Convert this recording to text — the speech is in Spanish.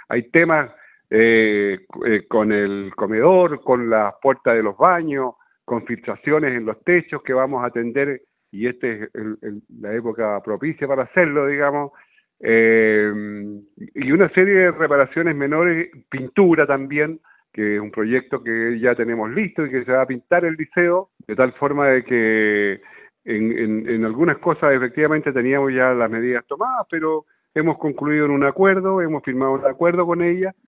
hay temas con el comedor, con las puertas de los baños, con filtraciones en los techos que vamos a atender y esta es la época propicia para hacerlo, digamos. eh, y una serie de reparaciones menores, pintura también, que es un proyecto que ya tenemos listo y que se va a pintar el liceo, de tal forma de que en algunas cosas efectivamente teníamos ya las medidas tomadas, pero hemos concluido en un acuerdo, hemos firmado un acuerdo con ella